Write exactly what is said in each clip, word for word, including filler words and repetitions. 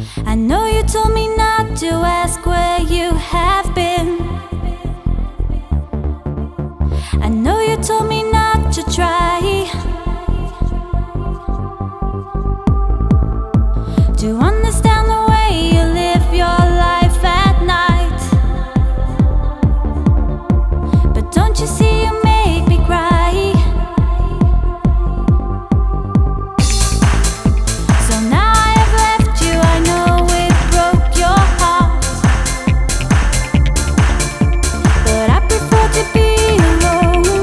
I know you told me not to ask where you have been. I know you told me not to try to understand the way you live your life at night. But don't you see you make me cry? So now I have left you, I know it broke your heart, but I prefer to be alone.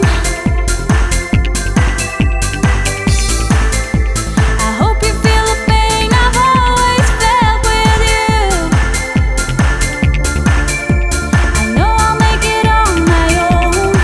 I hope you feel the pain I've always felt with you. I know I'll make it on my own.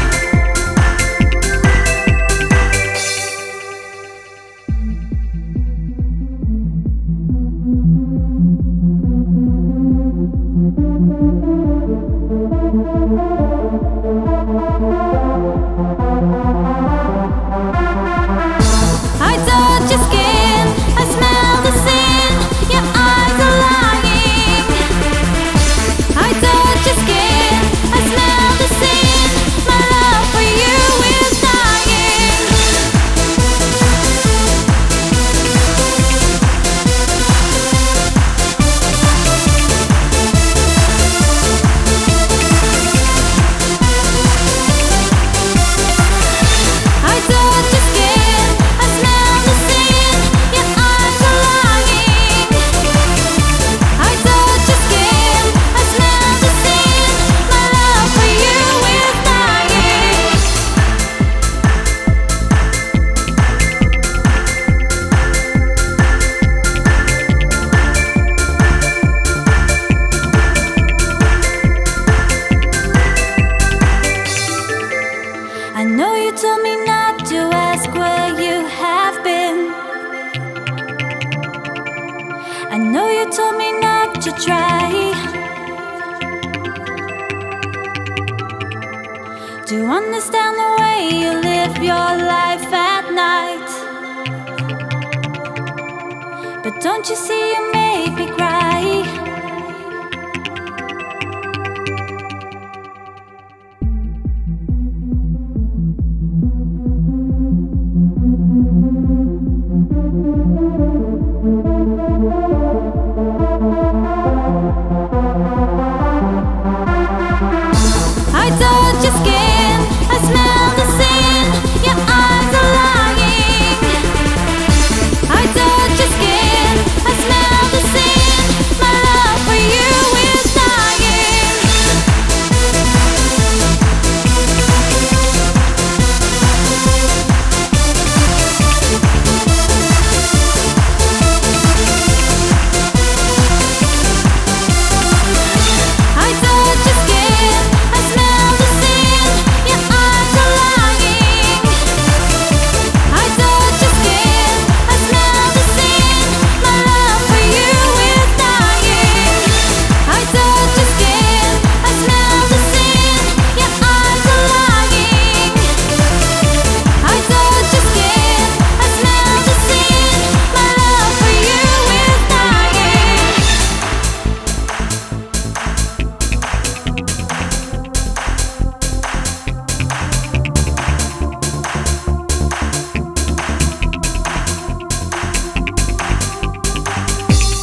I touch your skin, I smell the sin, your eyes are lying. I touch your skin, I smell the sin, my love for you is dying. I touch your skin, I smell the sin, your eyes are lying. I touch your skin, I smell the sin, my love for you is dying. I know you told me not to ask where you have been. I know you told me not to try to understand the way you live your life at night. But don't you see you make me cry?